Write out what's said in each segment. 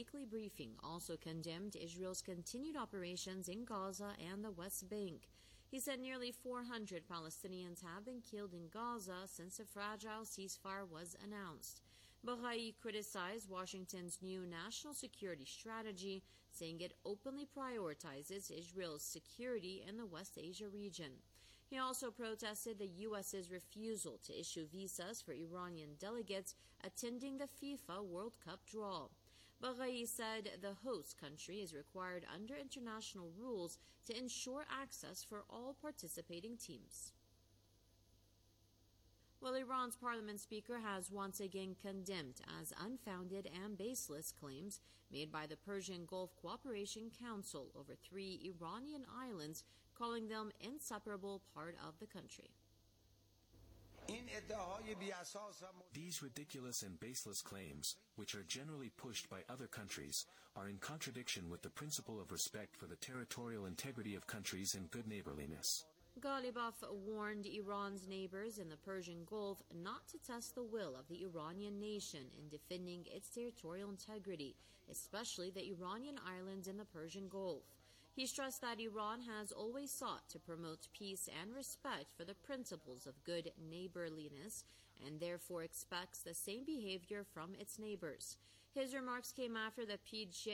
weekly briefing also condemned Israel's continued operations in Gaza and the West Bank. He said nearly 400 Palestinians have been killed in Gaza since a fragile ceasefire was announced. Baghai criticized Washington's new national security strategy, saying it openly prioritizes Israel's security in the West Asia region. He also protested the U.S.'s refusal to issue visas for Iranian delegates attending the FIFA World Cup draw. Baghai said the host country is required under international rules to ensure access for all participating teams. Well, Iran's parliament speaker has once again condemned as unfounded and baseless claims made by the Persian Gulf Cooperation Council over 3 Iranian islands, calling them inseparable part of the country. These ridiculous and baseless claims, which are generally pushed by other countries, are in contradiction with the principle of respect for the territorial integrity of countries and good neighborliness. Ghalibaf warned Iran's neighbors in the Persian Gulf not to test the will of the Iranian nation in defending its territorial integrity, especially the Iranian islands in the Persian Gulf. He stressed that Iran has always sought to promote peace and respect for the principles of good neighborliness and therefore expects the same behavior from its neighbors. His remarks came after the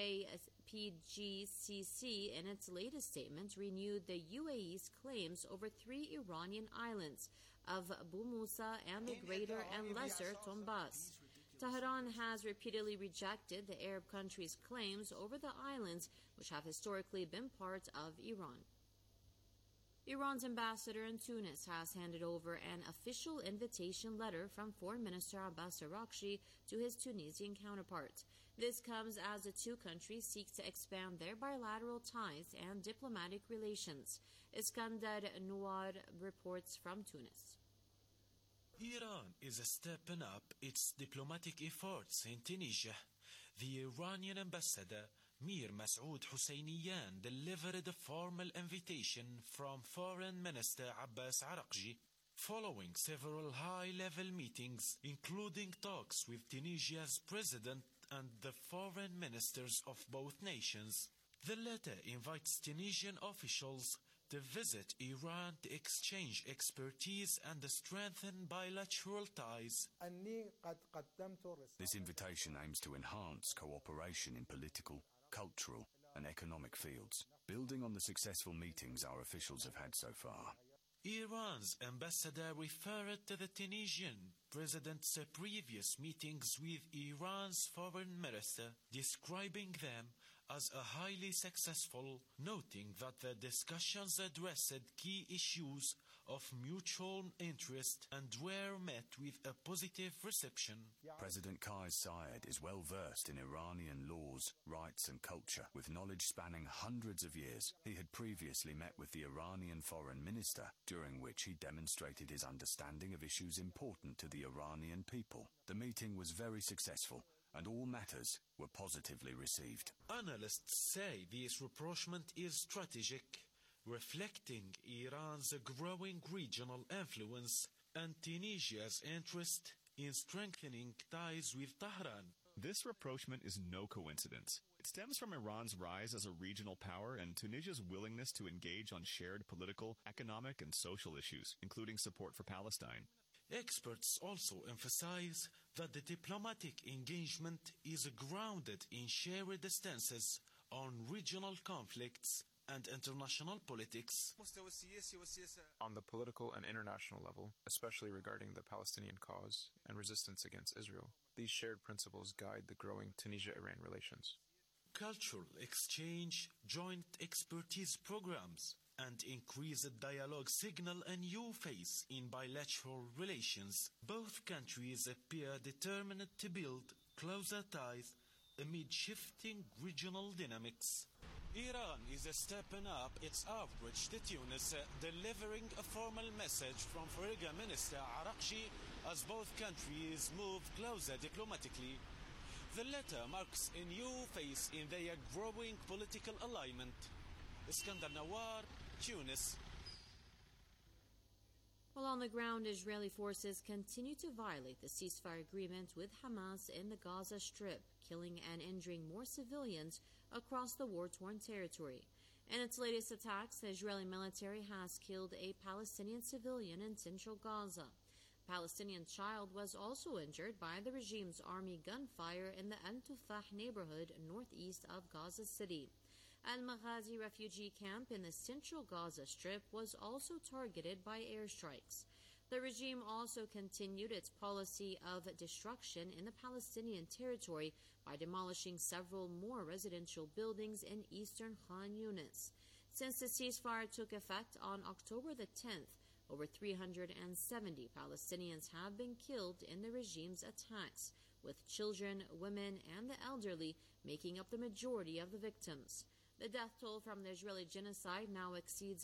PGCC in its latest statement renewed the UAE's claims over 3 Iranian islands of Abu Musa and the Greater and Lesser Tombas. Tehran has repeatedly rejected the Arab country's claims over the islands, which have historically been part of Iran. Iran's ambassador in Tunis has handed over an official invitation letter from Foreign Minister Abbas Araghchi to his Tunisian counterpart. This comes as the two countries seek to expand their bilateral ties and diplomatic relations. Iskandar Nouar reports from Tunis. Iran is stepping up its diplomatic efforts in Tunisia. The Iranian ambassador, Mir Masoud Husseinian, delivered a formal invitation from Foreign Minister Abbas Araghchi following several high-level meetings, including talks with Tunisia's president and the foreign ministers of both nations. The letter invites Tunisian officials to visit Iran to exchange expertise and strengthen bilateral ties. This invitation aims to enhance cooperation in political, cultural and economic fields, building on the successful meetings our officials have had so far. Iran's ambassador referred to the Tunisian president's previous meetings with Iran's foreign minister, describing them as a highly successful, noting that the discussions addressed key issues of mutual interest and were met with a positive reception. President Kais Saied is well versed in Iranian laws, rights and culture, with knowledge spanning hundreds of years. He had previously met with the Iranian foreign minister, during which he demonstrated his understanding of issues important to the Iranian people. The meeting was very successful, and all matters were positively received. Analysts say this rapprochement is strategic, reflecting Iran's growing regional influence and Tunisia's interest in strengthening ties with Tehran. This rapprochement is no coincidence. It stems from Iran's rise as a regional power and Tunisia's willingness to engage on shared political, economic, and social issues, including support for Palestine. Experts also emphasize that the diplomatic engagement is grounded in shared stances on regional conflicts and international politics. On the political and international level, especially regarding the Palestinian cause and resistance against Israel, these shared principles guide the growing Tunisia-Iran relations. Cultural exchange, joint expertise programs, and increased dialogue signal a new phase in bilateral relations. Both countries appear determined to build closer ties amid shifting regional dynamics. Iran is stepping up its outreach to Tunis, delivering a formal message from Foreign Minister Araghchi as both countries move closer diplomatically. The letter marks a new phase in their growing political alignment. Iskandar Nouar, Tunis. While on the ground, Israeli forces continue to violate the ceasefire agreement with Hamas in the Gaza Strip, killing and injuring more civilians across the war-torn territory. In its latest attacks, the Israeli military has killed a Palestinian civilian in central Gaza. A Palestinian child was also injured by the regime's army gunfire in the Al-Tufah neighborhood northeast of Gaza City. Al-Maghazi refugee camp in the central Gaza Strip was also targeted by airstrikes. The regime also continued its policy of destruction in the Palestinian territory by demolishing several more residential buildings in eastern Khan Yunis. Since the ceasefire took effect on October the 10th, over 370 Palestinians have been killed in the regime's attacks, with children, women, and the elderly making up the majority of the victims. The death toll from the Israeli genocide now exceeds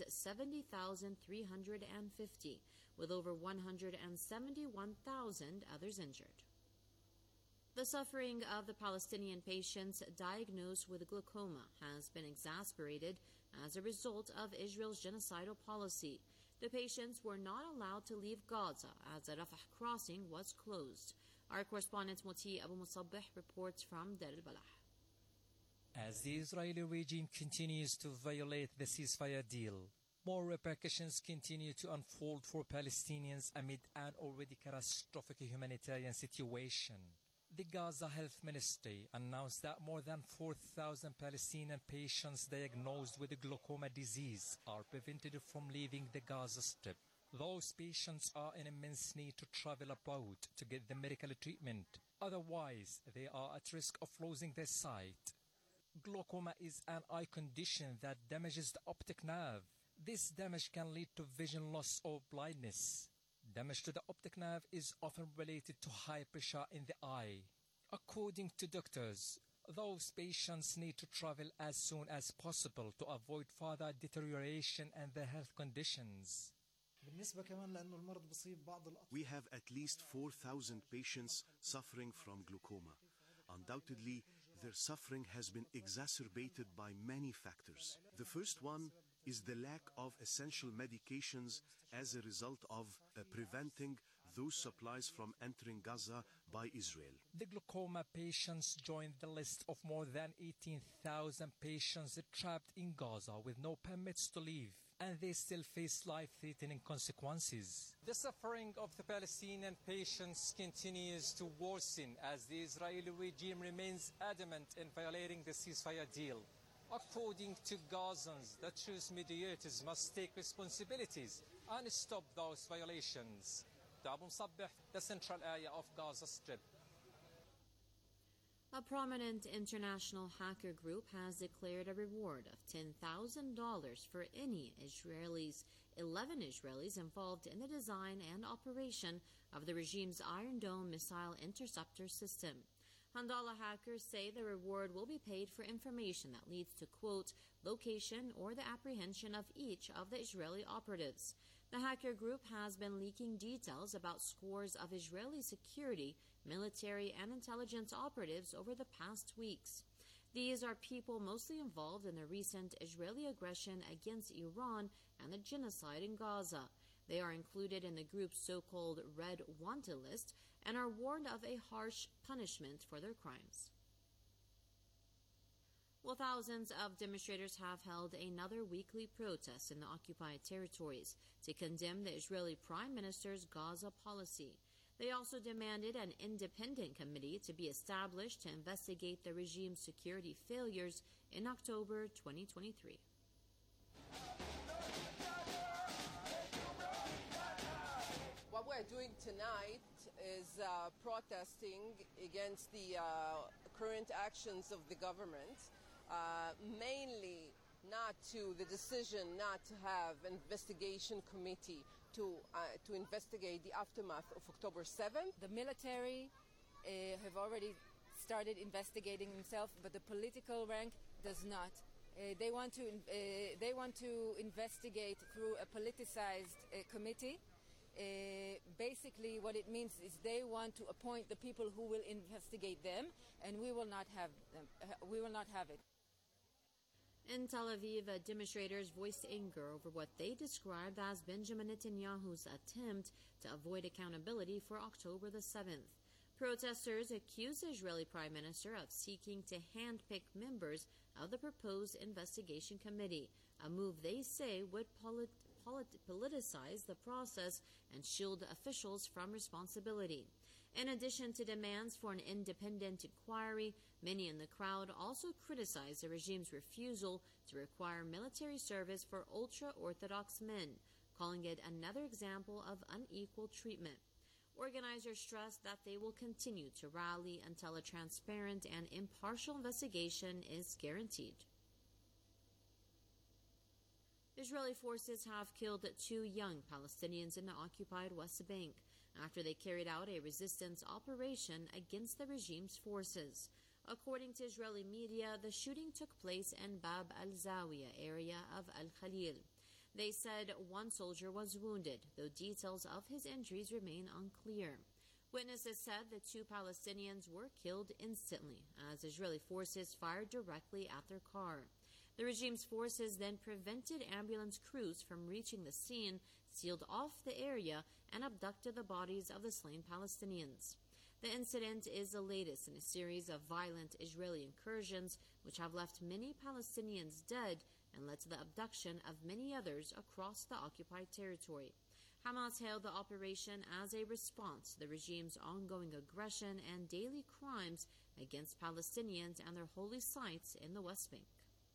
70,350, with over 171,000 others injured. The suffering of the Palestinian patients diagnosed with glaucoma has been exacerbated as a result of Israel's genocidal policy. The patients were not allowed to leave Gaza as the Rafah crossing was closed. Our correspondent Moti Abu Musabbih reports from Dar al-Balah. As the Israeli regime continues to violate the ceasefire deal, more repercussions continue to unfold for Palestinians amid an already catastrophic humanitarian situation. The Gaza Health Ministry announced that more than 4,000 Palestinian patients diagnosed with the glaucoma disease are prevented from leaving the Gaza Strip. Those patients are in immense need to travel abroad to get the medical treatment. Otherwise, they are at risk of losing their sight. Glaucoma is an eye condition that damages the optic nerve. This damage can lead to vision loss or blindness. Damage to the optic nerve is often related to high pressure in the eye. According to doctors, those patients need to travel as soon as possible to avoid further deterioration in their health conditions. We have at least 4,000 patients suffering from glaucoma. Undoubtedly, their suffering has been exacerbated by many factors. The first one is the lack of essential medications as a result of preventing those supplies from entering Gaza by Israel. The glaucoma patients joined the list of more than 18,000 patients trapped in Gaza with no permits to leave, and they still face life-threatening consequences. The suffering of the Palestinian patients continues to worsen as the Israeli regime remains adamant in violating the ceasefire deal. According to Gazans, the truce mediators must take responsibilities and stop those violations. Abu Musabbih, the central area of Gaza Strip. A prominent international hacker group has declared a reward of $10,000 for any 11 Israelis involved in the design and operation of the regime's Iron Dome missile interceptor system. Handala hackers say the reward will be paid for information that leads to, quote, location or the apprehension of each of the Israeli operatives. The hacker group has been leaking details about scores of Israeli security, military, and intelligence operatives over the past weeks. These are people mostly involved in the recent Israeli aggression against Iran and the genocide in Gaza. They are included in the group's so-called Red Wanted list and are warned of a harsh punishment for their crimes. Well, thousands of demonstrators have held another weekly protest in the occupied territories to condemn the Israeli Prime Minister's Gaza policy. They also demanded an independent committee to be established to investigate the regime's security failures in October 2023. What we're doing tonight is protesting against the current actions of the government, mainly not to the decision not to have an investigation committee to investigate the aftermath of October 7th. The military have already started investigating themselves, but the political rank does not. They want to investigate through a politicized committee. Basically, what it means is they want to appoint the people who will investigate them, and we will not have them. We will not have it. In Tel Aviv, demonstrators voiced anger over what they described as Benjamin Netanyahu's attempt to avoid accountability for October the 7th. Protesters accused the Israeli Prime Minister of seeking to handpick members of the proposed investigation committee, a move they say would politicize the process and shield officials from responsibility. In addition to demands for an independent inquiry, many in the crowd also criticized the regime's refusal to require military service for ultra-Orthodox men, calling it another example of unequal treatment. Organizers stressed that they will continue to rally until a transparent and impartial investigation is guaranteed. Israeli forces have killed 2 young Palestinians in the occupied West Bank after they carried out a resistance operation against the regime's forces. According to Israeli media, the shooting took place in Bab al-Zawiya area of Al-Khalil. They said 1 soldier was wounded, though details of his injuries remain unclear. Witnesses said the 2 Palestinians were killed instantly as Israeli forces fired directly at their car. The regime's forces then prevented ambulance crews from reaching the scene, sealed off the area, and abducted the bodies of the slain Palestinians. The incident is the latest in a series of violent Israeli incursions which have left many Palestinians dead and led to the abduction of many others across the occupied territory. Hamas hailed the operation as a response to the regime's ongoing aggression and daily crimes against Palestinians and their holy sites in the West Bank.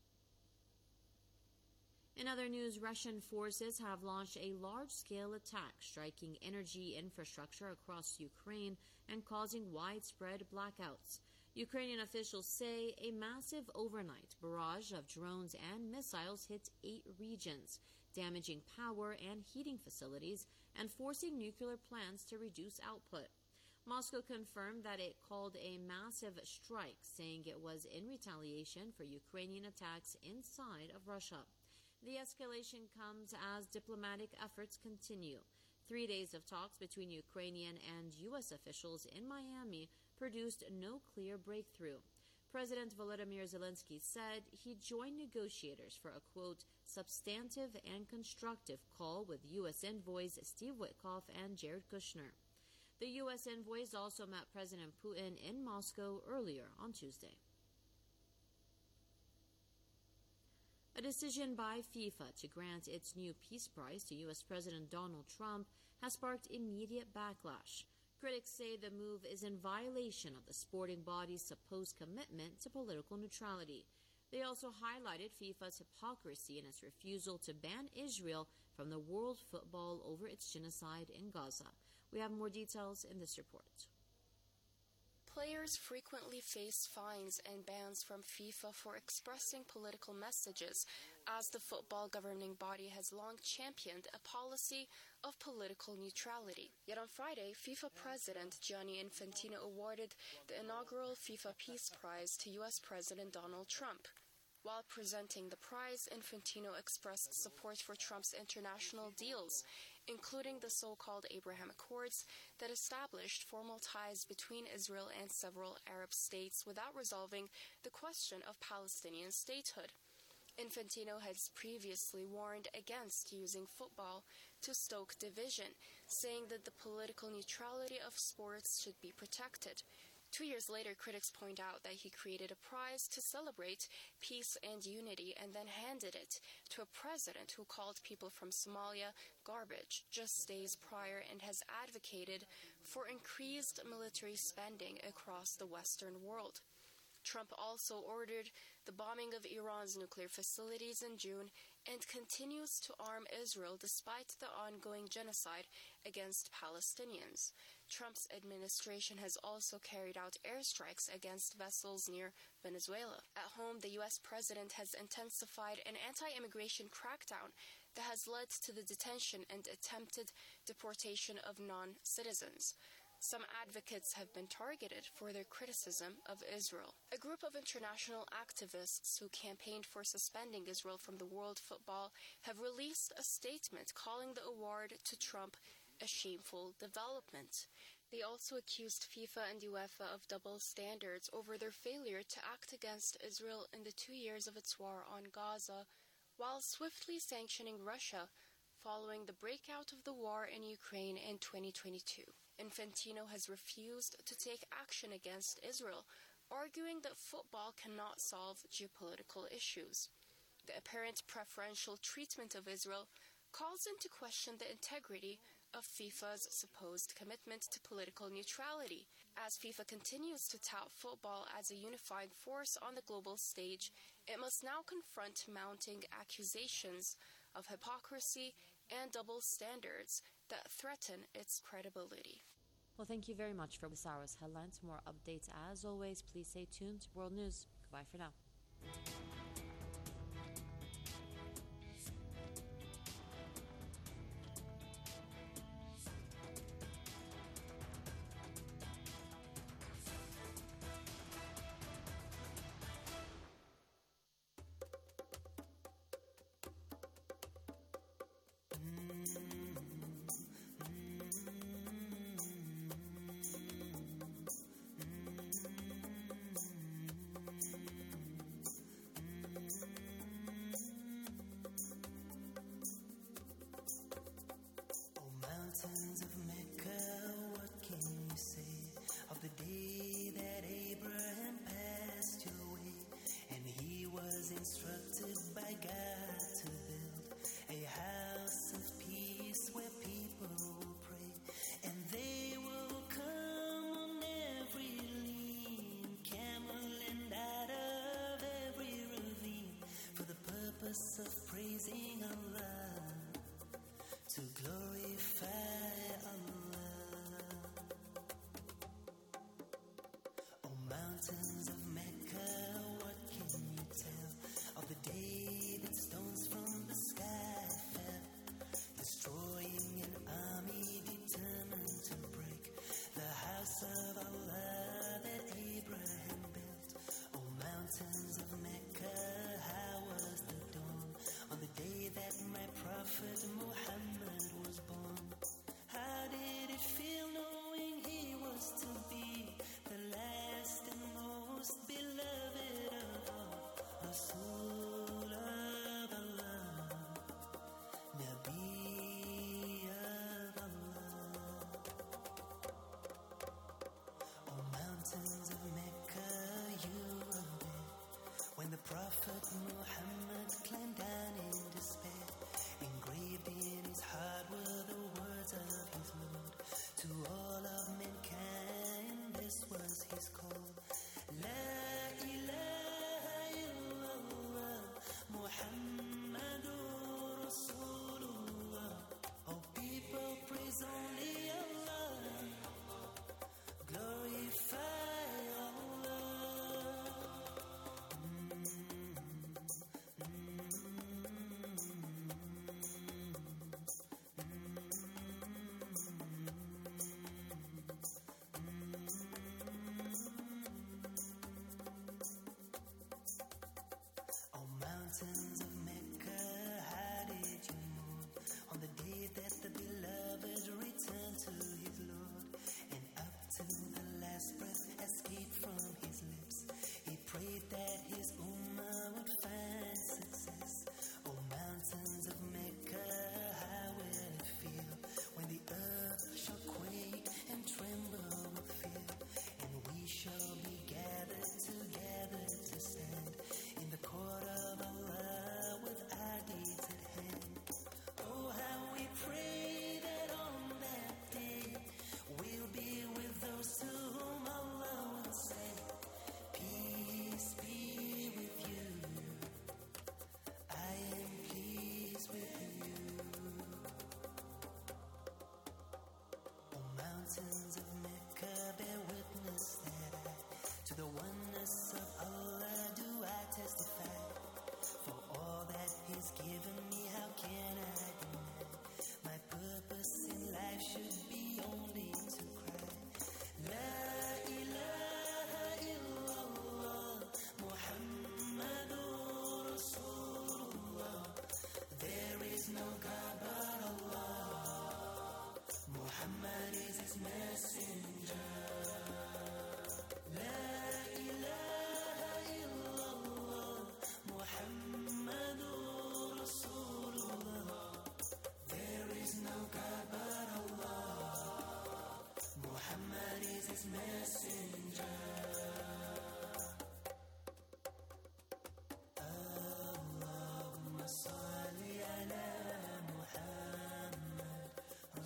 In other news, Russian forces have launched a large-scale attack striking energy infrastructure across Ukraine and causing widespread blackouts. Ukrainian officials say a massive overnight barrage of drones and missiles hit 8 regions, damaging power and heating facilities and forcing nuclear plants to reduce output. Moscow confirmed that it called a massive strike, saying it was in retaliation for Ukrainian attacks inside of Russia. The escalation comes as diplomatic efforts continue. 3 days of talks between Ukrainian and U.S. officials in Miami produced no clear breakthrough. President Volodymyr Zelensky said he joined negotiators for a, quote, substantive and constructive call with U.S. envoys Steve Witkoff and Jared Kushner. The U.S. envoys also met President Putin in Moscow earlier on Tuesday. A decision by FIFA to grant its new Peace Prize to U.S. President Donald Trump has sparked immediate backlash. Critics say the move is in violation of the sporting body's supposed commitment to political neutrality. They also highlighted FIFA's hypocrisy in its refusal to ban Israel from the World Football over its genocide in Gaza. We have more details in this report. Players frequently face fines and bans from FIFA for expressing political messages, as the football governing body has long championed a policy of political neutrality. Yet on Friday, FIFA President Gianni Infantino awarded the inaugural FIFA Peace Prize to U.S. President Donald Trump. While presenting the prize, Infantino expressed support for Trump's international deals, including the so-called Abraham Accords that established formal ties between Israel and several Arab states without resolving the question of Palestinian statehood. Infantino has previously warned against using football to stoke division, saying that the political neutrality of sports should be protected. 2 years later, critics point out that he created a prize to celebrate peace and unity and then handed it to a president who called people from Somalia garbage just days prior and has advocated for increased military spending across the Western world. Trump also ordered the bombing of Iran's nuclear facilities in June and continues to arm Israel despite the ongoing genocide against Palestinians. Trump's administration has also carried out airstrikes against vessels near Venezuela. At home, the U.S. president has intensified an anti-immigration crackdown that has led to the detention and attempted deportation of non-citizens. Some advocates have been targeted for their criticism of Israel. A group of international activists who campaigned for suspending Israel from the World Football have released a statement calling the award to Trump a shameful development. They also accused FIFA and UEFA of double standards over their failure to act against Israel in the 2 years of its war on Gaza, while swiftly sanctioning Russia following the breakout of the war in Ukraine in 2022. Infantino has refused to take action against Israel, arguing that football cannot solve geopolitical issues. The apparent preferential treatment of Israel calls into question the integrity of FIFA's supposed commitment to political neutrality. As FIFA continues to tout football as a unifying force on the global stage, it must now confront mounting accusations of hypocrisy and double standards that threaten its credibility. Well, thank you very much for this hour's headlines. For more updates, as always, please stay tuned to World News. Goodbye for now. Mountains of Mecca, what can you say of the day that Abraham passed your way? And he was instructed by God to build a house of peace where people will pray, and they will come on every lean camel and out of every ravine for the purpose of praising Allah, to glorify Allah. Oh, mountains of Mecca, what can you tell of the day that stones from the sky fell, destroying an army determined to break the house of Allah that Abraham built? Oh, mountains of Mecca, how was the dawn on the day that my prophet Muhammad was born? How did it feel knowing he was to be the last and most beloved of all? Rasul of Allah, Nabi of Allah. Oh, mountains of Mecca, you were there when the prophet Muhammad climbed down in despair. Engraved in his heart were the words of his Lord to all of mankind. This was his call: La ilaha illallah, Muhammadur Rasulullah. Oh, people, praise only Allah, glorify Allah.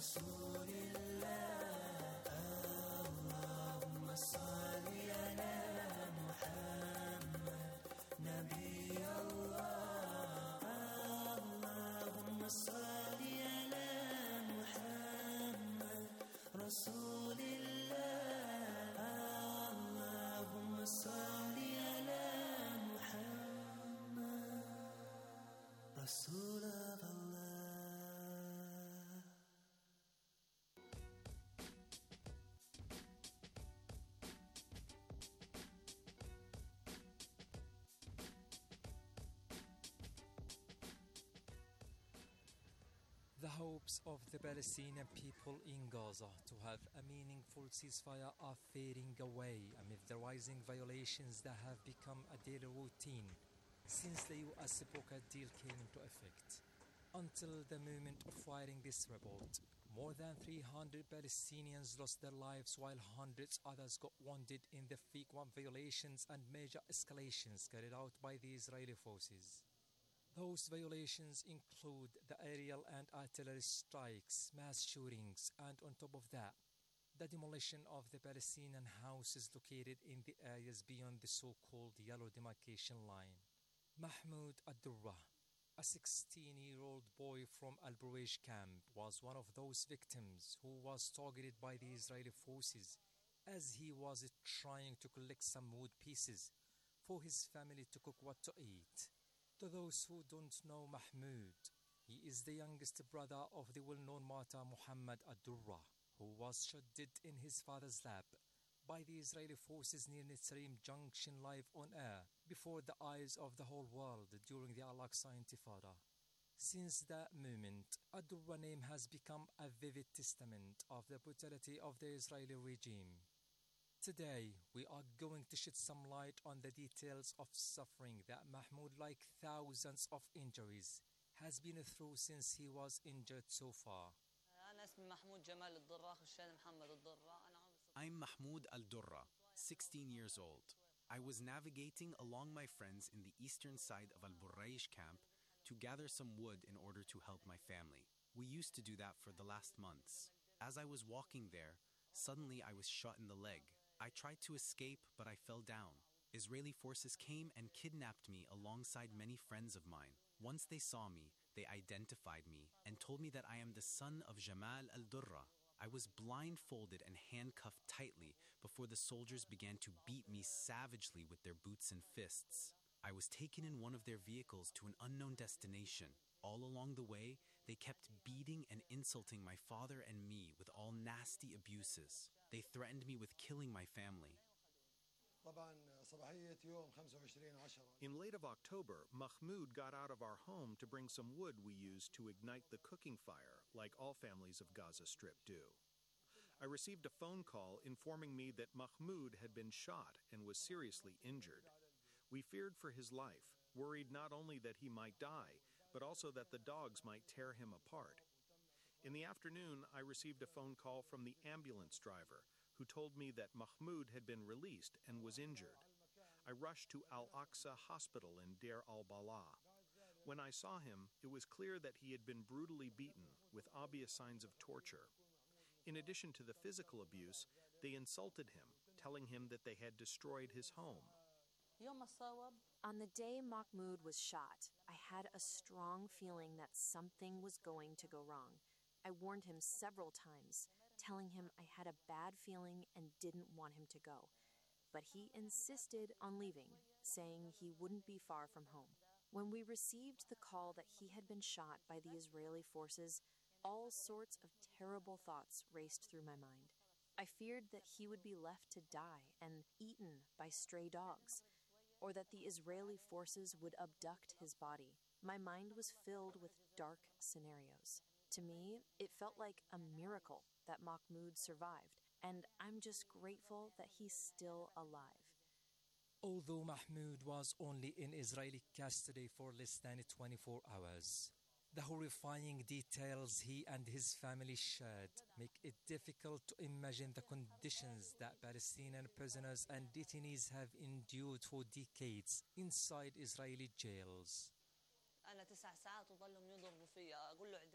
رسول الله اللهم صل على محمد نبي الله اللهم صل على محمد رسول الله اللهم صل على محمد رسول الله. The hopes of the Palestinian people in Gaza to have a meaningful ceasefire are fading away amid the rising violations that have become a daily routine since the US brokered deal came into effect. Until the moment of writing this report, more than 300 Palestinians lost their lives while hundreds others got wounded in the frequent violations and major escalations carried out by the Israeli forces. Those violations include the aerial and artillery strikes, mass shootings, and on top of that, the demolition of the Palestinian houses located in the areas beyond the so-called yellow demarcation line. Mahmoud Ad-Durrah, a 16-year-old boy from Al-Bureij camp, was one of those victims who was targeted by the Israeli forces as he was trying to collect some wood pieces for his family to cook what to eat. To those who don't know Mahmoud, he is the youngest brother of the well-known martyr Muhammad Ad-Durrah, who was shot dead in his father's lap by the Israeli forces near Netzarim Junction live on air before the eyes of the whole world during the Al-Aqsa Intifada. Since that moment, Ad-Durrah's name has become a vivid testament of the brutality of the Israeli regime. Today, we are going to shed some light on the details of suffering that Mahmoud, like thousands of injuries, has been through since he was injured so far. I'm Mahmoud Al-Durrah, 16 years old. I was navigating along my friends in the eastern side of Al-Bureij camp to gather some wood in order to help my family. We used to do that for the last months. As I was walking there, suddenly I was shot in the leg. I tried to escape, but I fell down. Israeli forces came and kidnapped me alongside many friends of mine. Once they saw me, they identified me and told me that I am the son of Jamal Al-Durrah. I was blindfolded and handcuffed tightly before the soldiers began to beat me savagely with their boots and fists. I was taken in one of their vehicles to an unknown destination. All along the way, they kept beating and insulting my father and me with all nasty abuses. They threatened me with killing my family. In late of October, Mahmoud got out of our home to bring some wood we used to ignite the cooking fire, like all families of Gaza Strip do. I received a phone call informing me that Mahmoud had been shot and was seriously injured. We feared for his life, worried not only that he might die, but also that the dogs might tear him apart. In the afternoon, I received a phone call from the ambulance driver, who told me that Mahmoud had been released and was injured. I rushed to Al-Aqsa Hospital in Deir al-Balah. When I saw him, it was clear that he had been brutally beaten, with obvious signs of torture. In addition to the physical abuse, they insulted him, telling him that they had destroyed his home. On the day Mahmoud was shot, I had a strong feeling that something was going to go wrong. I warned him several times, telling him I had a bad feeling and didn't want him to go. But he insisted on leaving, saying he wouldn't be far from home. When we received the call that he had been shot by the Israeli forces, all sorts of terrible thoughts raced through my mind. I feared that he would be left to die and eaten by stray dogs, or that the Israeli forces would abduct his body. My mind was filled with dark scenarios. To me, it felt like a miracle that Mahmoud survived, and I'm just grateful that he's still alive. Although Mahmoud was only in Israeli custody for less than 24 hours, the horrifying details he and his family shared make it difficult to imagine the conditions that Palestinian prisoners and detainees have endured for decades inside Israeli jails.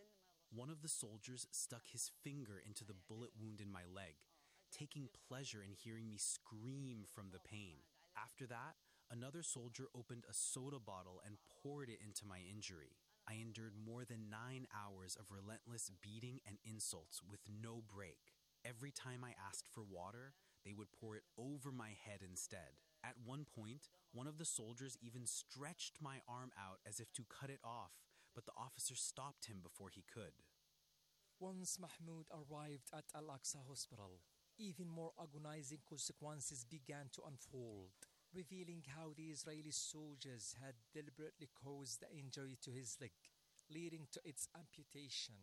One of the soldiers stuck his finger into the bullet wound in my leg, taking pleasure in hearing me scream from the pain. After that, another soldier opened a soda bottle and poured it into my injury. I endured more than 9 hours of relentless beating and insults with no break. Every time I asked for water, they would pour it over my head instead. At one point, one of the soldiers even stretched my arm out as if to cut it off, but the officer stopped him before he could. Once Mahmoud arrived at Al-Aqsa Hospital, even more agonizing consequences began to unfold, revealing how the Israeli soldiers had deliberately caused the injury to his leg, leading to its amputation.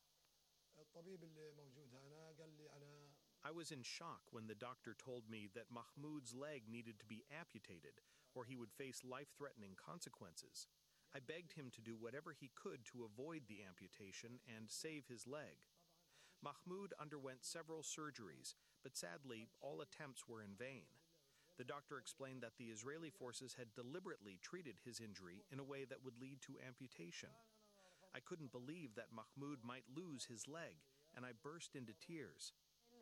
I was in shock when the doctor told me that Mahmoud's leg needed to be amputated, or he would face life-threatening consequences. I begged him to do whatever he could to avoid the amputation and save his leg. Mahmoud underwent several surgeries, but sadly, all attempts were in vain. The doctor explained that the Israeli forces had deliberately treated his injury in a way that would lead to amputation. I couldn't believe that Mahmoud might lose his leg, and I burst into tears.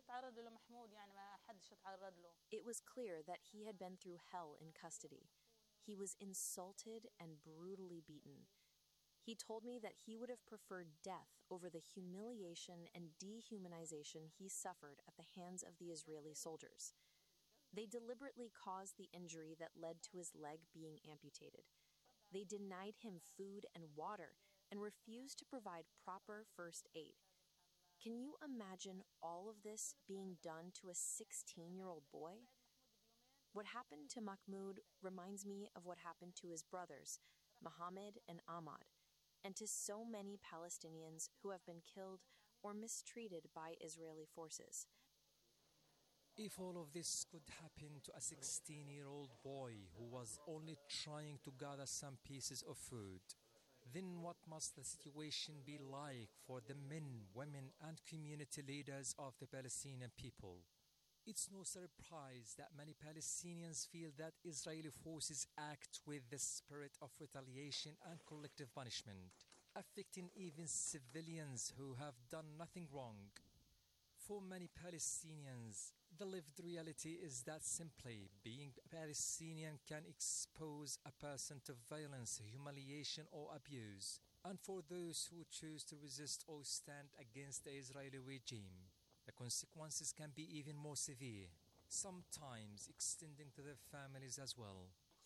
It was clear that he had been through hell in custody. He was insulted and brutally beaten. He told me that he would have preferred death over the humiliation and dehumanization he suffered at the hands of the Israeli soldiers. They deliberately caused the injury that led to his leg being amputated. They denied him food and water and refused to provide proper first aid. Can you imagine all of this being done to a 16-year-old boy? What happened to Mahmoud reminds me of what happened to his brothers, Mohammed and Ahmad, and to so many Palestinians who have been killed or mistreated by Israeli forces. If all of this could happen to a 16-year-old boy who was only trying to gather some pieces of food, then what must the situation be like for the men, women, and community leaders of the Palestinian people? It's no surprise that many Palestinians feel that Israeli forces act with the spirit of retaliation and collective punishment, affecting even civilians who have done nothing wrong. For many Palestinians, the lived reality is that simply being Palestinian can expose a person to violence, humiliation, or abuse. And for those who choose to resist or stand against the Israeli regime, the consequences can be even more severe, sometimes extending to their families as well.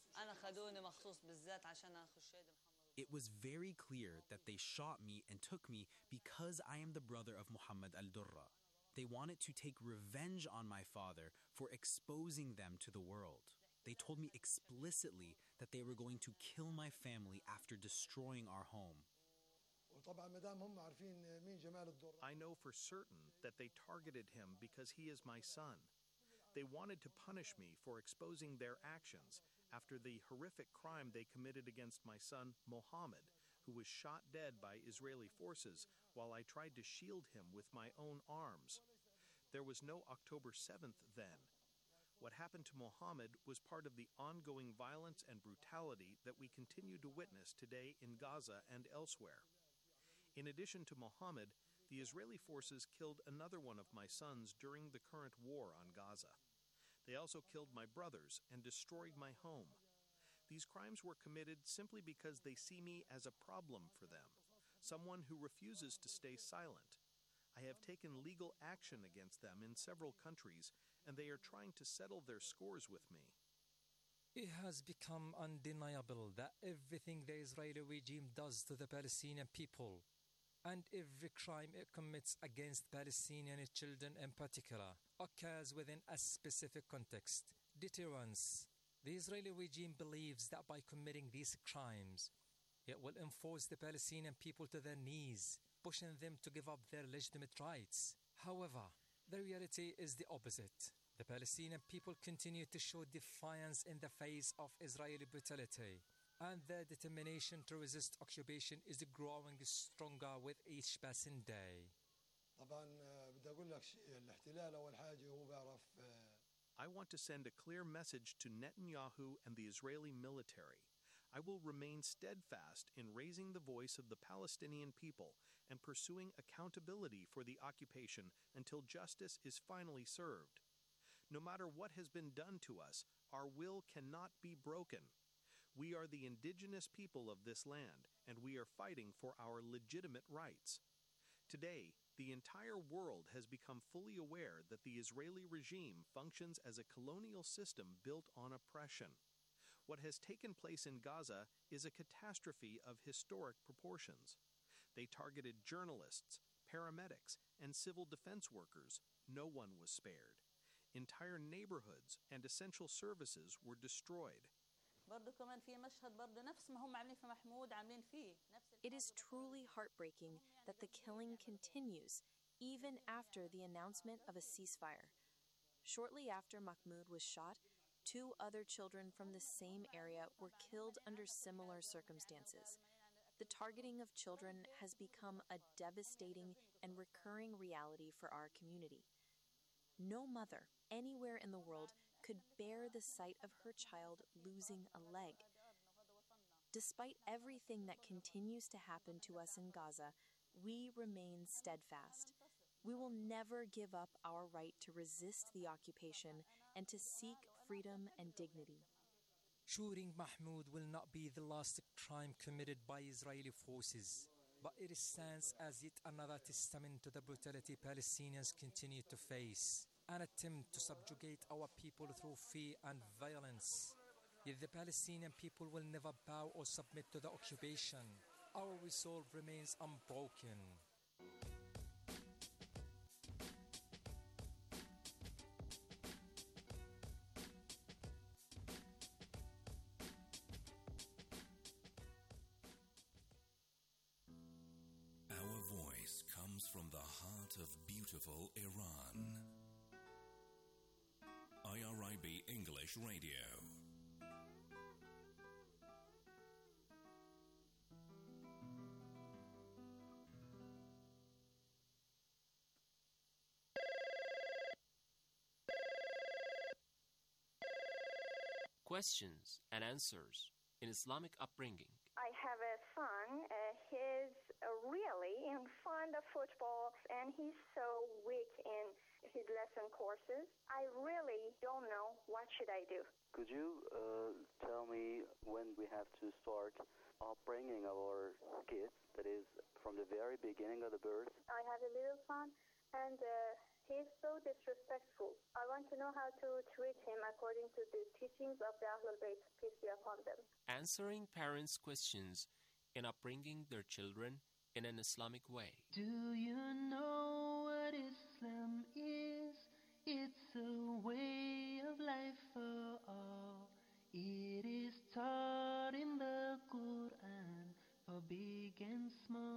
It was very clear that they shot me and took me because I am the brother of Muhammad al-Durra. They wanted to take revenge on my father for exposing them to the world. They told me explicitly that they were going to kill my family after destroying our home. I know for certain that they targeted him because he is my son. They wanted to punish me for exposing their actions after the horrific crime they committed against my son, Mohammed, who was shot dead by Israeli forces while I tried to shield him with my own arms. There was no October 7th then. What happened to Mohammed was part of the ongoing violence and brutality that we continue to witness today in Gaza and elsewhere. In addition to Mohammed, the Israeli forces killed another one of my sons during the current war on Gaza. They also killed my brothers and destroyed my home. These crimes were committed simply because they see me as a problem for them, someone who refuses to stay silent. I have taken legal action against them in several countries, and they are trying to settle their scores with me. It has become undeniable that everything the Israeli regime does to the Palestinian people, and every crime it commits against Palestinian children in particular, occurs within a specific context: deterrence. The Israeli regime believes that by committing these crimes, it will enforce the Palestinian people to their knees, pushing them to give up their legitimate rights. However, the reality is the opposite. The Palestinian people continue to show defiance in the face of Israeli brutality, and their determination to resist occupation is growing stronger with each passing day. I want to send a clear message to Netanyahu and the Israeli military. I will remain steadfast in raising the voice of the Palestinian people and pursuing accountability for the occupation until justice is finally served. No matter what has been done to us, our will cannot be broken. We are the indigenous people of this land, and we are fighting for our legitimate rights. Today, the entire world has become fully aware that the Israeli regime functions as a colonial system built on oppression. What has taken place in Gaza is a catastrophe of historic proportions. They targeted journalists, paramedics, and civil defense workers. No one was spared. Entire neighborhoods and essential services were destroyed. It is truly heartbreaking that the killing continues even after the announcement of a ceasefire. Shortly after Mahmoud was shot, 2 other children from the same area were killed under similar circumstances. The targeting of children has become a devastating and recurring reality for our community. No mother anywhere in the world could bear the sight of her child losing a leg. Despite everything that continues to happen to us in Gaza, we remain steadfast. We will never give up our right to resist the occupation and to seek freedom and dignity. Shooting Mahmoud will not be the last crime committed by Israeli forces, but it stands as yet another testament to the brutality Palestinians continue to face, an attempt to subjugate our people through fear and violence. Yet the Palestinian people will never bow or submit to the occupation. Our resolve remains unbroken. Our voice comes from the heart of beautiful Iran. IRIB English Radio. Questions and answers in Islamic upbringing. I have a son. He's really fond of football, and he's so weak in his lesson courses. I really don't know what should I do. Could you tell me when we have to start upbringing our kids, that is, from the very beginning of the birth? I have a little son, and he's so disrespectful. I want to know how to treat him according to the teachings of the Ahlul Bayt, peace be upon them. Answering parents' questions in upbringing their children in an Islamic way. Do you know what Islam is? It's a way of life for all. It is taught in the Quran for big and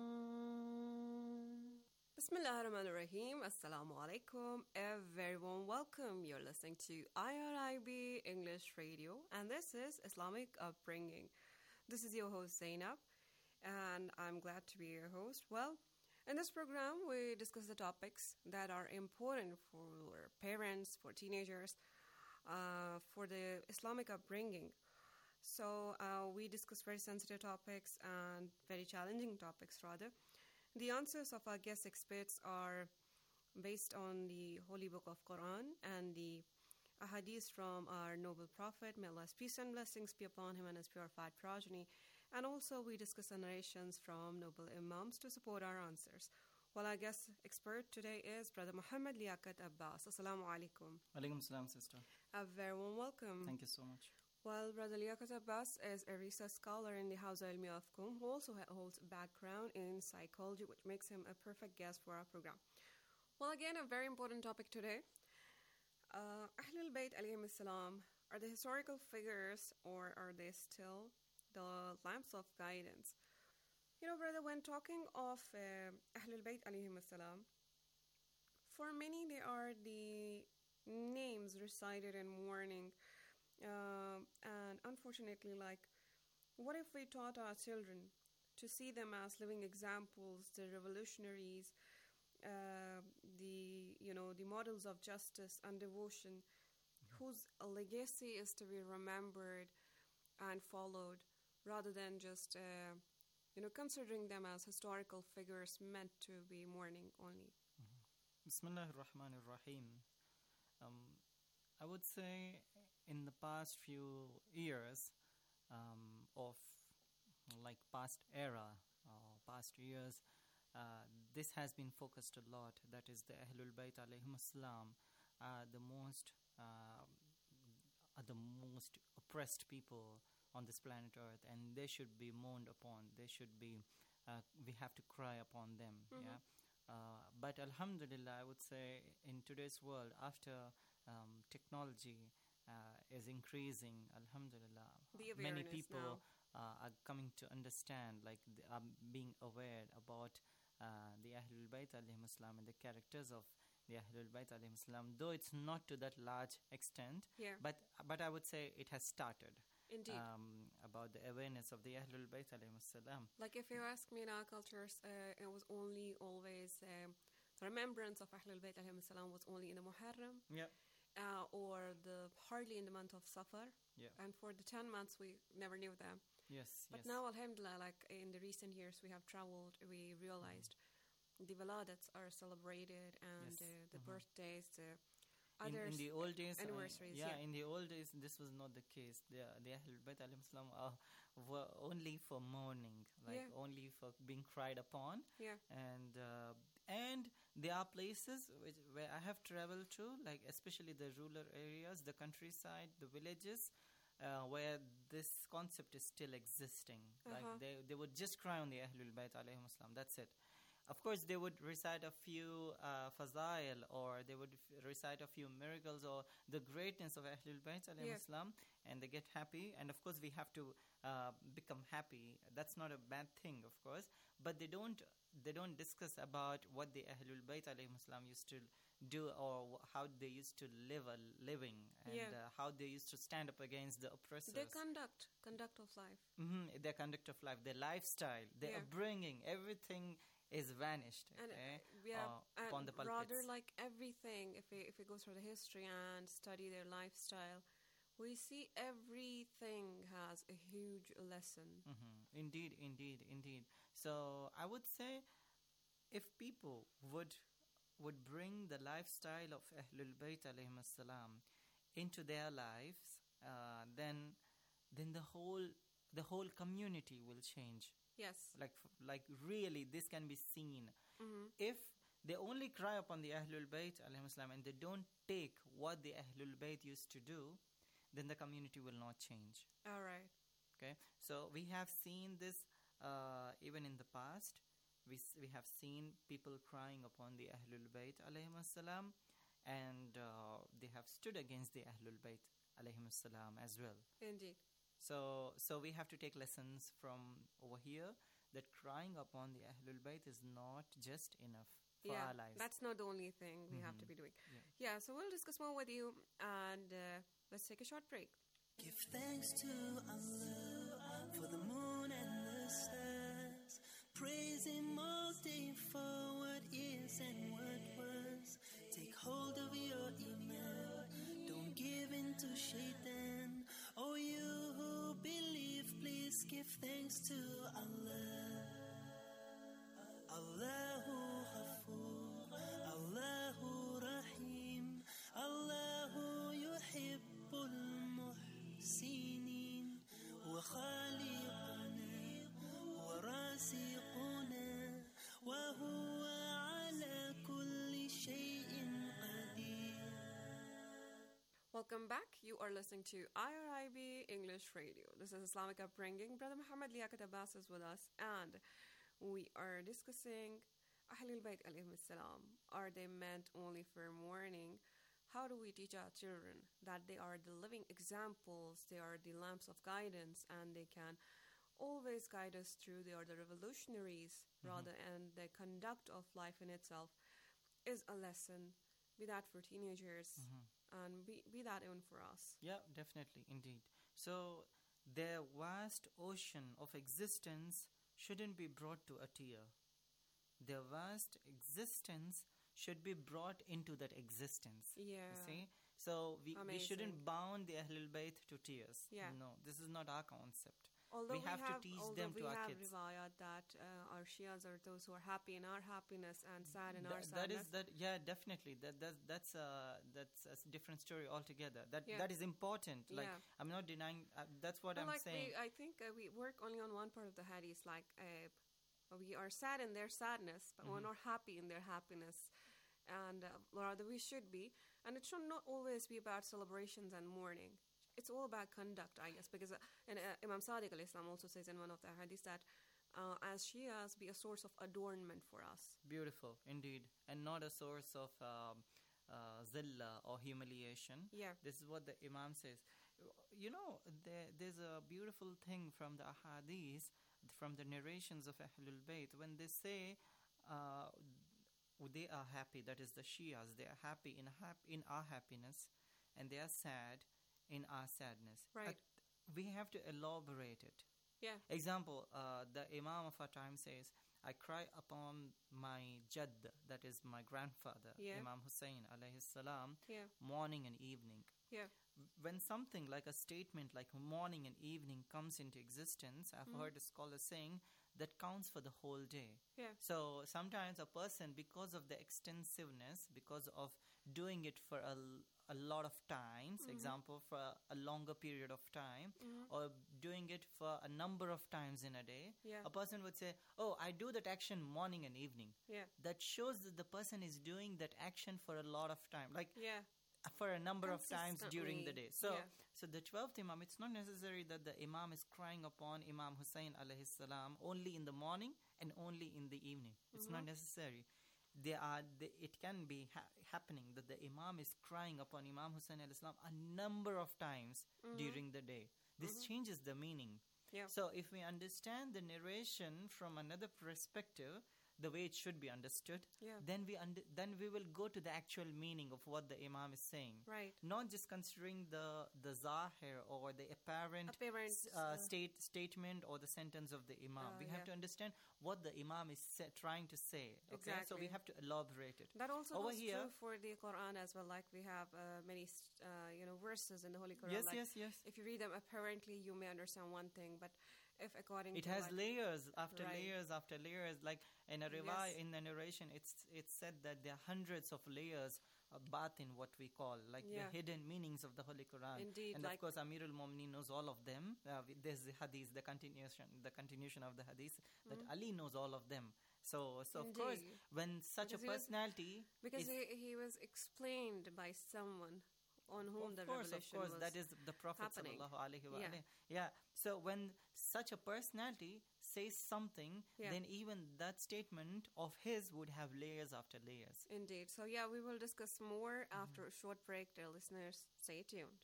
small. Bismillah ar-Rahman ar-Rahim. Assalamu alaikum. A very warm welcome. You're listening to IRIB English Radio, and this is Islamic Upbringing. This is your host Zainab, and I'm glad to be your host. Well, in this program, we discuss the topics that are important for parents, for teenagers, for the Islamic upbringing. So we discuss very sensitive topics and very challenging topics, rather. The answers of our guest experts are based on the Holy Book of Quran and the ahadith from our noble Prophet, may Allah's peace and blessings be upon him and his purified progeny. And also we discuss the narrations from noble Imams to support our answers. Well, our guest expert today is Brother Muhammad Liaquat Abbas. Assalamu alaikum. Alaikum salam, sister. A very warm welcome. Thank you so much. Well, Brother Liaquat Abbas is a research scholar in the Hawza Ilmiya of Qom, who also holds a background in psychology, which makes him a perfect guest for our program. Well, again, a very important topic today. Ahlul Bayt alayhim salam, are they historical figures, or are they still the lamps of guidance? You know, brother, when talking of Ahlul Bayt alayhim salam, for many they are the names recited in mourning. And unfortunately, what if we taught our children to see them as living examples, the revolutionaries, the models of justice and devotion, whose legacy is to be remembered and followed, rather than just, considering them as historical figures meant to be mourning only. Bismillah ar-Rahman ar-Rahim. I would say in the past few years of like past era, past years, this has been focused a lot. That is the Ahlul Bayt alayhim assalam, the most oppressed people on this planet Earth, and they should be mourned upon. They should be. We have to cry upon them. Mhm. Yeah. But Alhamdulillah, I would say in today's world, after technology is increasing, Alhamdulillah, The many awareness people now. are coming to understand, like are being aware about the Ahlul Bayt alayhim assalam and the characters of the Ahlul Bayt alayhim assalam, though it's not to that large extent, Yeah. but I would say it has started. Indeed. About the awareness of the Ahlul Bayt alayhim assalam. Like if you ask me in our cultures, it was only always the remembrance of Ahlul Bayt alayhim salam was only in the Muharram, Yeah. or hardly in the month of Safar, Yeah. and for the 10 months we never knew them. Yes. But yes. now, Alhamdulillah, like in the recent years we have traveled, we realized the Waladats are celebrated, and Yes. the birthdays, In others the old days, anniversaries. in the old days, this was not the case. The Ahlul Bayt alayhim salam were only for mourning, like Yeah. only for being cried upon. Yeah. And there are places where I have traveled to, like especially the rural areas, the countryside, the villages, where this concept is still existing. Like they would just cry on the Ahlul Bayt alayhim salam. That's it. Of course, they would recite a few fazail, or they would recite a few miracles, or the greatness of Ahlul Bayt alayhim salam, and they get happy. And of course, we have to become happy. That's not a bad thing, of course. But they don't discuss about what the Ahlul Bayt alayhim salam used to do, or how they used to live a living, and how they used to stand up against the oppressors. Their conduct of life. Their conduct of life, their lifestyle, their upbringing, everything is vanished. And upon the pulpits. rather like everything, if we go through the history and study their lifestyle, we see everything has a huge lesson. Indeed. So I would say, if people would bring the lifestyle of Ahlul Bayt alayhim assalam into their lives, then the whole community will change. Yes. Like really, this can be seen. If they only cry upon the Ahlul Bayt alayhim assalam and they don't take what the Ahlul Bayt used to do, then the community will not change. All right. Okay. So we have seen this even in the past. We have seen people crying upon the Ahlul Bayt alayhim assalam, and they have stood against the Ahlul Bayt alayhim assalam as well. Indeed. So we have to take lessons from over here, that crying upon the Ahlul Bayt is not just enough for our lives. That's not the only thing we have to be doing. Yeah, so we'll discuss more with you, and let's take a short break. Give thanks to Allah for the moon and the stars. Praise Him all day for what is and what was. Take hold of your iman. Don't give in to shaitan. Oh, you who believe, please give thanks to Allah. Allahu Ghafoor, Allahu Rahim, Allahu Yuhibbul Muhsinin, wa khaliquna, wa raziquna, wa huwa ala kulli shay'in qadir. Welcome back. You are listening to IRIB English Radio. This is Islamic Upbringing. Brother Muhammad Liaquat Abbas is with us, and we are discussing Ahlul Bayt alayhim salam. Are they meant only for mourning? How do we teach our children that they are the living examples, they are the lamps of guidance, and they can always guide us through? They are the revolutionaries, rather, and the conduct of life in itself is a lesson, be that for teenagers, and be that even for us. Yeah, definitely, indeed. So their vast ocean of existence shouldn't be brought to a tear. Their vast existence should be brought into that existence. Yeah. You see? So we Amazing. shouldn't bound the Ahlul Bayt to tears. Yeah. No, this is not our concept. Although we have to teach them to our kids. We have riwayat that our Shias are those who are happy in our happiness and sad in our sadness. Definitely. That's a different story altogether. That is important. Like I'm not denying. That's what I'm saying. I think we work only on one part of the hadith. Like we are sad in their sadness, but we're not happy in their happiness. And rather we should be. And it should not always be about celebrations and mourning. It's all about conduct, I guess, because Imam Sadiq al-Islam also says in one of the hadiths that as Shias, be a source of adornment for us. Beautiful, indeed. And not a source of zilla or humiliation. Yeah. This is what the Imam says. You know, there's a beautiful thing from the ahadith, from the narrations of Ahlul Bayt, when they say they are happy, that is the Shias, they are happy in our happiness, and they are sad in our sadness. Right. We have to elaborate it. Yeah. Example, the Imam of our time says, I cry upon my Jadd, that is my grandfather, Imam Hussein alayhi salam, morning and evening. Yeah. When something like a statement like morning and evening comes into existence, I've heard a scholar saying that counts for the whole day. Yeah. So sometimes a person, because of the extensiveness, because of doing it for a lot of times, example, for a longer period of time, or doing it for a number of times in a day, a person would say, oh, I do that action morning and evening. Yeah. That shows that the person is doing that action for a lot of time. Like, for a number of times during the day. So the 12th Imam, it's not necessary that the Imam is crying upon Imam Hussein alayhi salam only in the morning and only in the evening. It's not necessary. It can be happening that the Imam is crying upon Imam Hussein alayhi salam a number of times during the day. This changes the meaning. Yeah. So if we understand the narration from another perspective, the way it should be understood, then we will go to the actual meaning of what the Imam is saying. Right. Not just considering the zahir or the apparent statement or the sentence of the Imam. We have to understand what the Imam is trying to say. Okay, exactly. So we have to elaborate it. That also is true for the Quran as well. Like we have many verses in the Holy Quran. Yes. If you read them, apparently you may understand one thing, but if according it to has layers after right. layers after layers, like in a in the narration it's said that there are hundreds of layers of batin, what we call like the hidden meanings of the Holy Quran. Indeed, and of course Amirul Mu'minin knows all of them. There's the hadith, the continuation of the hadith that Ali knows all of them. So of course when such a personality he was explained by someone on whom the revelation was that is the Prophet sallallahu alaihi wa alihi. So when such a personality says something, then even that statement of his would have layers after layers. Indeed. So we will discuss more after a short break. Dear listeners, stay tuned.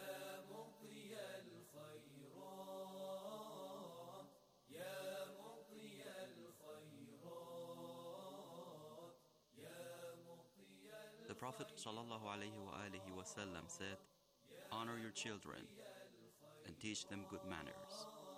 The Prophet ﷺ said, honor your children and teach them good manners.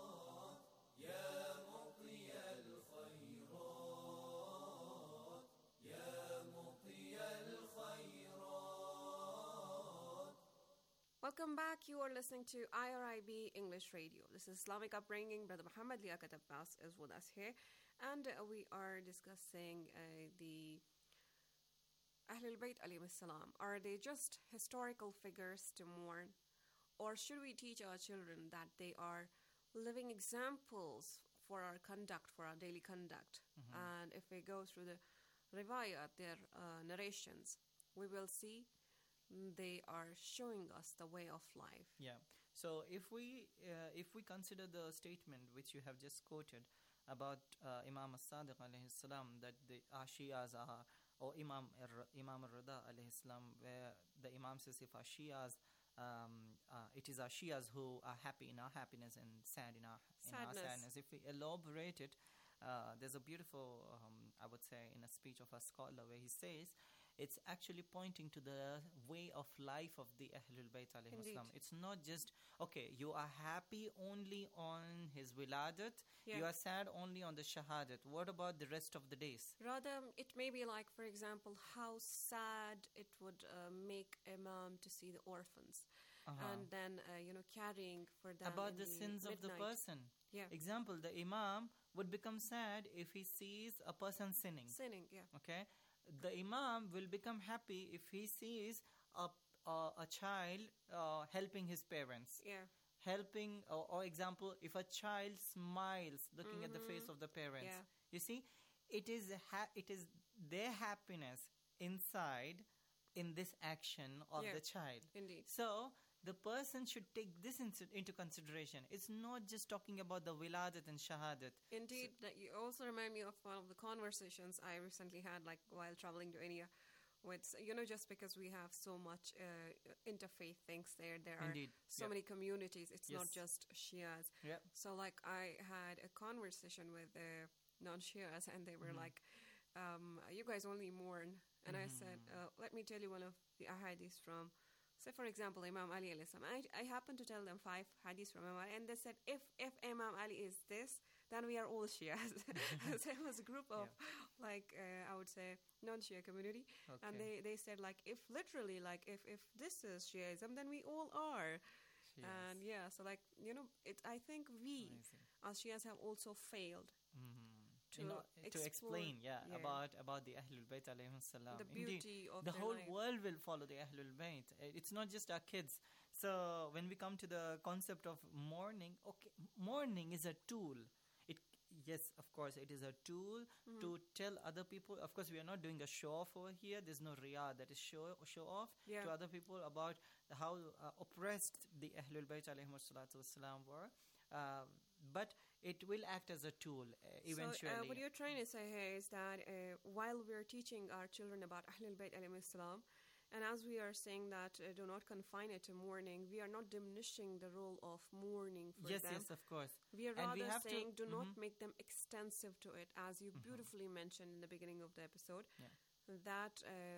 Welcome back. You are listening to IRIB English Radio. This is Islamic Upbringing. Brother Muhammad Liaquat Abbas is with us here. And we are discussing the Ahlul Bayt alayhim salam. Are they just historical figures to mourn? Or should we teach our children that they are living examples for our conduct, for our daily conduct? And if we go through the riwayat, their narrations, we will see they are showing us the way of life. Yeah. So if we consider the statement which you have just quoted about Imam as-Sadiq alayhi salam, that the Shias are, or Imam al-Rida alayhi salam, where the Imam says if our Shias, it is our Shias who are happy in our happiness and sad in our sadness. If we elaborate it, there's a beautiful, I would say, in a speech of a scholar where he says, it's actually pointing to the way of life of the Ahlul Bayt alayhim salam. It's not just, okay, you are happy only on his wiladat, you are sad only on the shahadat. What about the rest of the days? Rather, it may be like, for example, how sad it would make Imam to see the orphans. And then, carrying for them about the sins of the person. Yeah. Example, the imam would become sad if he sees a person sinning. Okay. The imam will become happy if he sees a child helping his parents. Helping, or example, if a child smiles looking at the face of the parents. You see, it is their happiness inside in this action of the child. Indeed. So the person should take this into consideration. It's not just talking about the wiladat and shahadat. Indeed, that you also remind me of one of the conversations I recently had, like while traveling to India. With, just because we have so much interfaith things there are so many communities. It's not just Shias. So like I had a conversation with non-Shias, and they were like, you guys only mourn. And I said, let me tell you one of the ahadith from, say for example, Imam Ali alayhi salam. I happened to tell them 5 hadiths from Imam Ali, and they said, if Imam Ali is this, then we are all Shias. So it was a group of I would say non-Shia community, and they said like, if literally like if this is Shiaism, then we all are. And so like I think we as Shias have also failed to explain about the Ahlul Bayt alayhim salam. The beauty of the whole life. world will follow the Ahlul Bayt. It's not just our kids. So when we come to the concept of mourning, mourning is a tool. Yes, of course, it is a tool to tell other people. Of course, we are not doing a show off over here. There's no riyah, that is show off to other people about how oppressed the Ahlul Bayt alayhim salatu wassalam were. But it will act as a tool eventually. So what you're trying to say here is that while we're teaching our children about Ahlul Bayt alayhim salam, and as we are saying that do not confine it to mourning, we are not diminishing the role of mourning for them. Yes, of course. We are rather saying do not make them extensive to it, as you beautifully mentioned in the beginning of the episode, that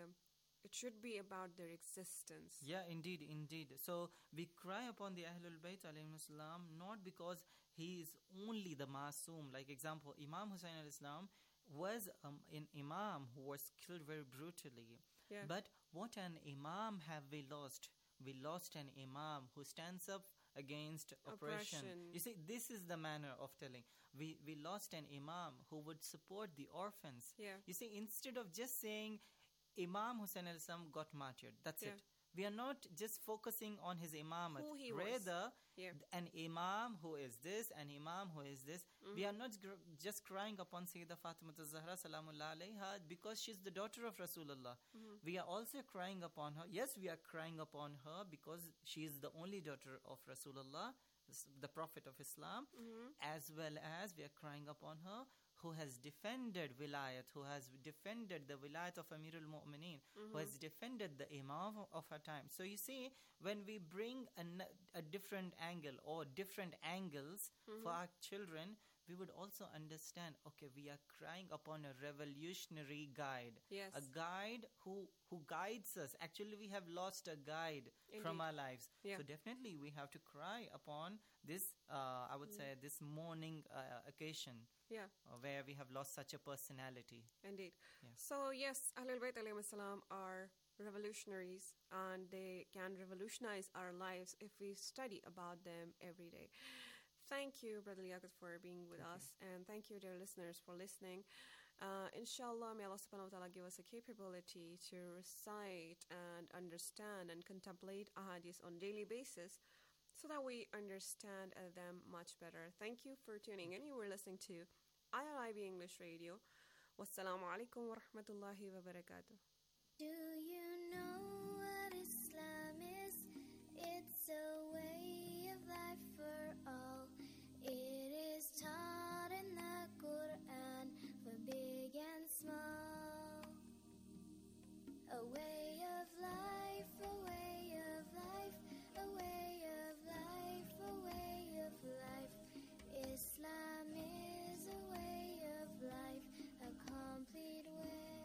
it should be about their existence. Yeah, indeed. So we cry upon the Ahlul Bayt alayhim salam not because he is only the Masoom. Like example, Imam Hussain al-Islam was an Imam who was killed very brutally. But what an Imam have we lost? We lost an Imam who stands up against oppression. You see, this is the manner of telling. We lost an Imam who would support the orphans. You see, instead of just saying Imam Hussain al-Islam got martyred, that's it. We are not just focusing on his imamat. Who he Rather, was. An imam who is this, an imam who is this. We are not just crying upon Sayyidah Fatima al-Zahra salamullah alayha because she's the daughter of Rasulullah. We are also crying upon her. Yes, we are crying upon her because she is the only daughter of Rasulullah, the Prophet of Islam, as well as we are crying upon her who has defended wilayat, who has defended the wilayat of Amirul Mu'mineen, who has defended the Imam of her time. So you see, when we bring a different angle or different angles for our children, we would also understand, okay, we are crying upon a revolutionary guide. A guide who guides us. Actually, we have lost a guide from our lives. So definitely we have to cry upon this, I would say, this mourning occasion. Where we have lost such a personality. Indeed. So yes, Ahlul Bayt alayhim salam are revolutionaries, and they can revolutionize our lives if we study about them every day. Thank you, Brother Liaquat, for being with us, and thank you, dear listeners, for listening. Inshallah, may Allah subhanahu wa ta'ala give us a capability to recite and understand and contemplate ahadith on a daily basis, so that we understand them much better. Thank you for tuning in. You were listening to IRIB English Radio. Wassalamu alaikum wa rahmatullahi wa barakatuh. Do you know what Islam is? It's a way of life for all. It is taught in the Quran for big and small. A way of life, a way of life, a way of life, a way of life. Islam is a way of life, a complete way.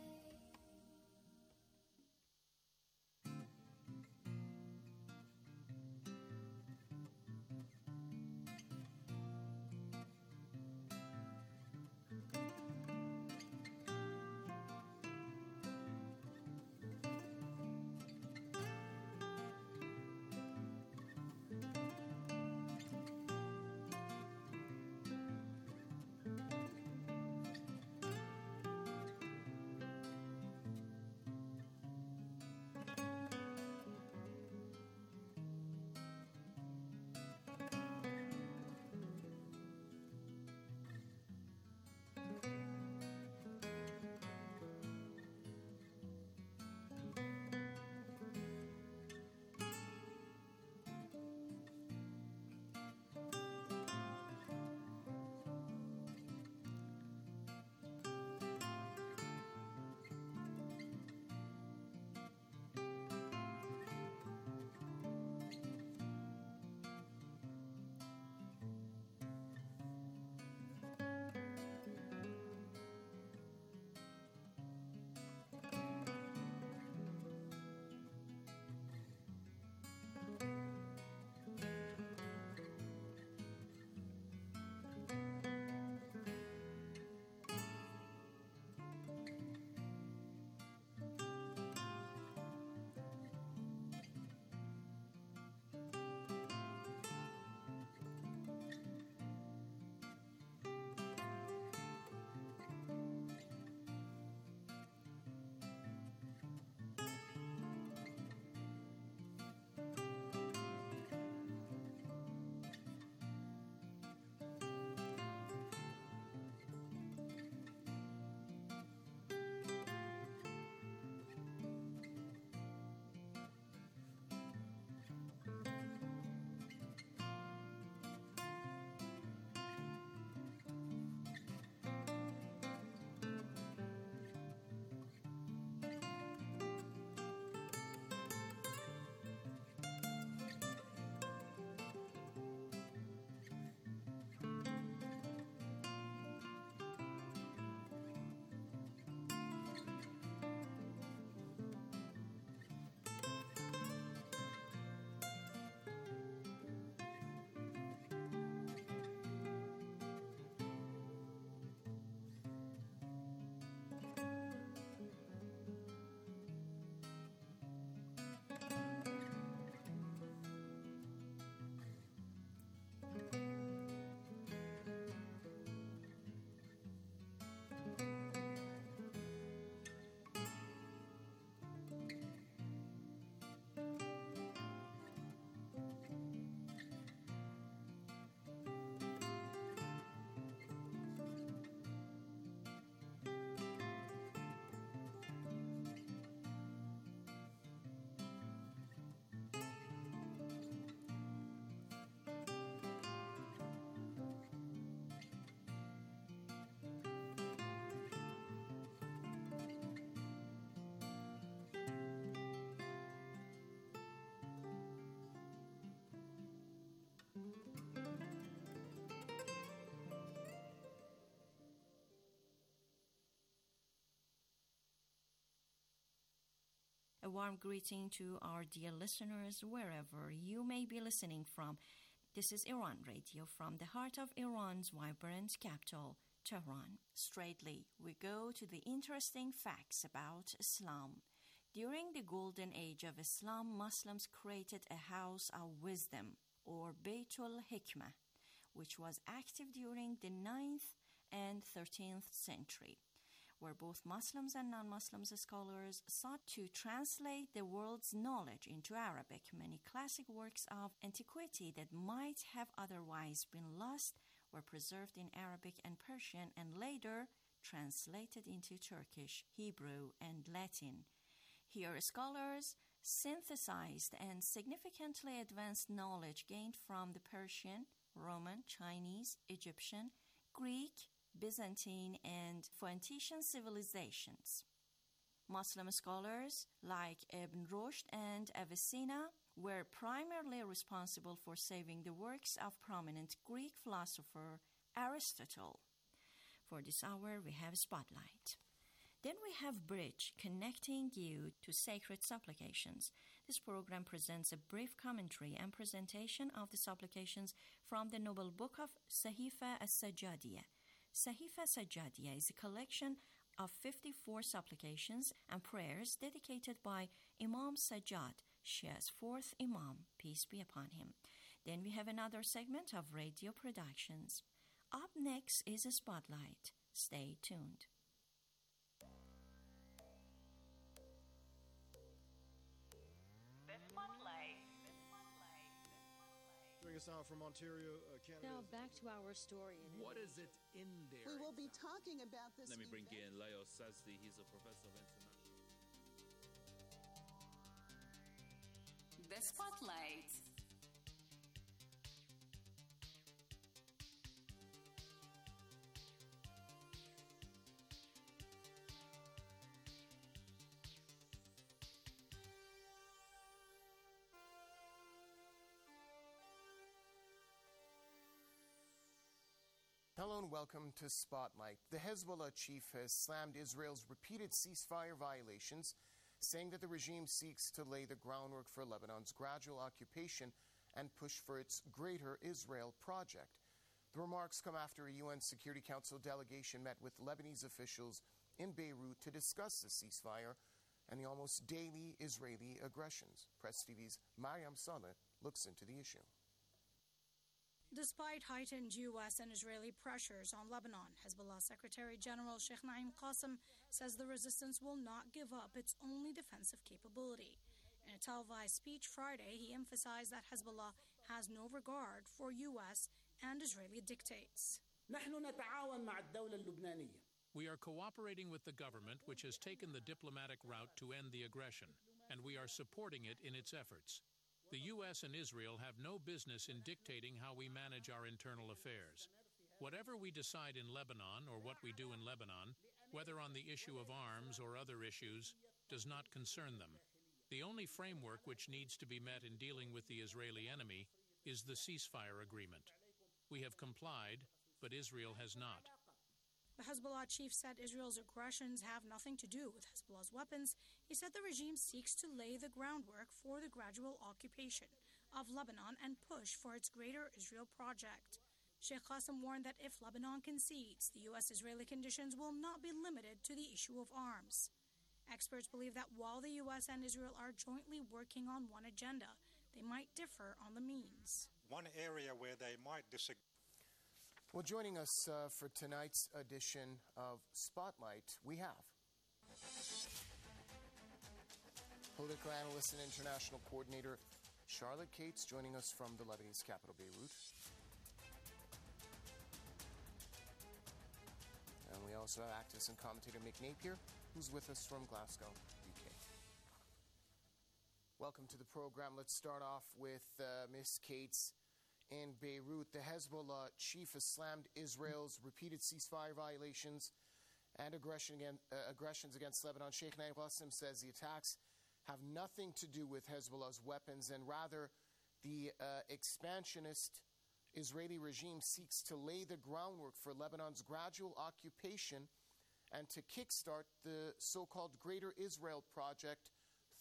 A warm greeting to our dear listeners wherever you may be listening from. This is Iran Radio from the heart of Iran's vibrant capital, Tehran. Straightly, we go to the interesting facts about Islam. During the golden age of Islam, Muslims created a house of wisdom, or Baytul Hikmah, which was active during the 9th and 13th century, where both Muslims and non-Muslim scholars sought to translate the world's knowledge into Arabic. Many classic works of antiquity that might have otherwise been lost were preserved in Arabic and Persian and later translated into Turkish, Hebrew, and Latin. Here, scholars synthesized and significantly advanced knowledge gained from the Persian, Roman, Chinese, Egyptian, Greek, Byzantine, and Phoenician civilizations. Muslim scholars like Ibn Rushd and Avicenna were primarily responsible for saving the works of prominent Greek philosopher Aristotle. For this hour, we have Spotlight. Then we have Bridge, connecting you to sacred supplications. This program presents a brief commentary and presentation of the supplications from the Noble Book of Sahifa as-Sajjadiyah. Sahifa Sajjadiyah is a collection of 54 supplications and prayers dedicated by Imam Sajjad, Shia's fourth Imam, peace be upon him. Then we have another segment of radio productions. Up next is a Spotlight. Stay tuned. Joining us now from Ontario, Canada. Now back to our story. What is it in there? We will be talking about this. Let me bring in Leo Sazdi. He's a professor of international. The Spotlight. Hello and welcome to Spotlight. The Hezbollah chief has slammed Israel's repeated ceasefire violations, saying that the regime seeks to lay the groundwork for Lebanon's gradual occupation and push for its Greater Israel project. The remarks come after a UN Security Council delegation met with Lebanese officials in Beirut to discuss the ceasefire and the almost daily Israeli aggressions. Press TV's Mariam Saleh looks into the issue. Despite heightened U.S. and Israeli pressures on Lebanon, Hezbollah Secretary General Sheikh Naim Qassem says the resistance will not give up its only defensive capability. In a televised speech Friday, he emphasized that Hezbollah has no regard for U.S. and Israeli dictates. We are cooperating with the government, which has taken the diplomatic route to end the aggression, and we are supporting it in its efforts. The U.S. and Israel have no business in dictating how we manage our internal affairs. Whatever we decide in Lebanon or what we do in Lebanon, whether on the issue of arms or other issues, does not concern them. The only framework which needs to be met in dealing with the Israeli enemy is the ceasefire agreement. We have complied, but Israel has not. The Hezbollah chief said Israel's aggressions have nothing to do with Hezbollah's weapons. He said the regime seeks to lay the groundwork for the gradual occupation of Lebanon and push for its Greater Israel project. Sheikh Qassem warned that if Lebanon concedes, the U.S.-Israeli conditions will not be limited to the issue of arms. Experts believe that while the U.S. and Israel are jointly working on one agenda, they might differ on the means. One area where they might disagree. Well, joining us for tonight's edition of Spotlight, we have political analyst and international coordinator Charlotte Cates joining us from the Lebanese capital, Beirut. And we also have activist and commentator Mick Napier, who's with us from Glasgow, UK. Welcome to the program. Let's start off with Ms. Cates. In Beirut, the Hezbollah chief has slammed Israel's repeated ceasefire violations and aggressions against Lebanon. Sheikh Naim Qassem says the attacks have nothing to do with Hezbollah's weapons and rather the expansionist Israeli regime seeks to lay the groundwork for Lebanon's gradual occupation and to kickstart the so-called Greater Israel project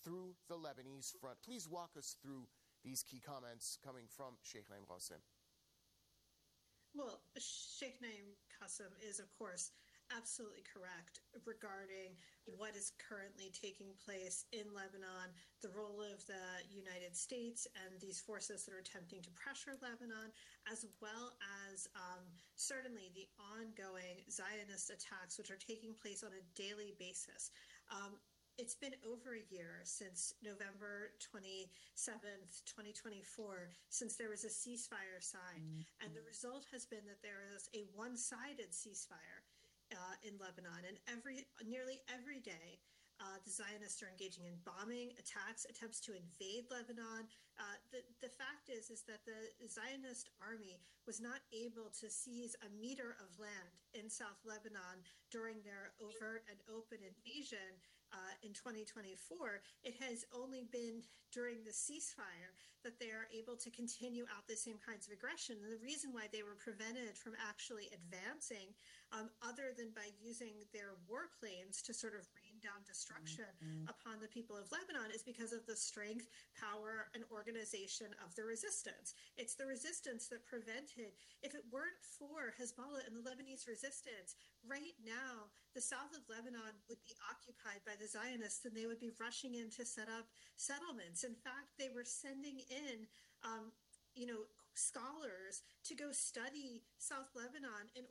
through the Lebanese front. Please walk us through these key comments coming from Sheikh Naim Qasim. Well, Sheikh Naim Qasim is, of course, absolutely correct regarding what is currently taking place in Lebanon, the role of the United States and these forces that are attempting to pressure Lebanon, as well as certainly the ongoing Zionist attacks which are taking place on a daily basis. It's been over a year since November 27th, 2024, since there was a ceasefire signed. And the result has been that there is a one-sided ceasefire in Lebanon. And nearly every day, the Zionists are engaging in bombing, attacks, attempts to invade Lebanon. The fact is that the Zionist army was not able to seize a meter of land in South Lebanon during their overt and open invasion in 2024. It has only been during the ceasefire that they are able to continue out the same kinds of aggression. And the reason why they were prevented from actually advancing, other than by using their warplanes to sort of rain down destruction upon the people of Lebanon, is because of the strength, power, and organization of the resistance. It's the resistance that prevented, if it weren't for Hezbollah and the Lebanese resistance, right now, the south of Lebanon would be occupied by the Zionists and they would be rushing in to set up settlements. In fact, they were sending in, scholars to go study South Lebanon in